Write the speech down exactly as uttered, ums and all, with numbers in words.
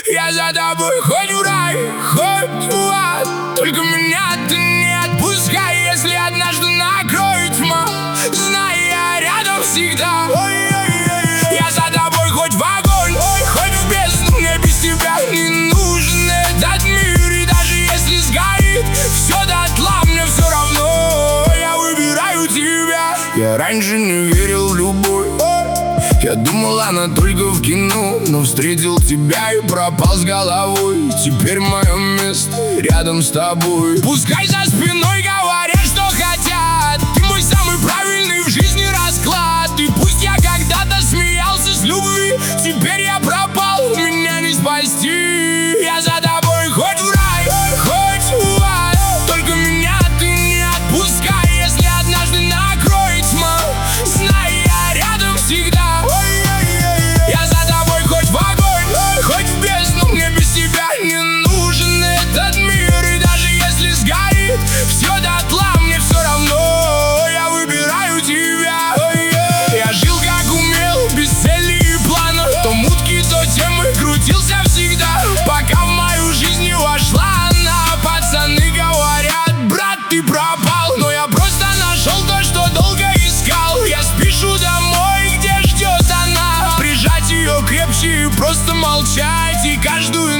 Я за тобой хоть в рай, хоть в ад, только меня ты не отпускай. Если однажды накроет тьма, знай, я рядом всегда. Я за тобой хоть в огонь, хоть в бездну, мне без тебя не нужен этот мир. И даже если сгорит все дотла, мне все равно, я выбираю тебя. Я раньше не верил в любовь, я думал, она только в кино, но встретил тебя и пропал с головой. Теперь мое место рядом с тобой. Пускай за спиной говорят, что хотят, ты мой самый правильный в жизни расклад. И пусть я когда-то смеялся с любви, теперь я пропал, меня не спасти. Я за тобой хоть в рай, хоть в ад, только меня ты не отпускай. Если однажды накроет тьма, знай, я рядом всегда. Я за тобой хоть в огонь, хоть в бездну, мне без тебя не нужен этот мир. И даже если сгорит все дотла, мне все равно, я выбираю тебя. Я жил как умел, без цели и плана, то мутки, то темы, крутился всегда, пока в мою жизнь не вошла она. Пацаны говорят, брат, ты пропал, но я просто нашел то, что долго искал. Я спешу домой, где ждет она, прижать ее крепче и просто молчать. И каждую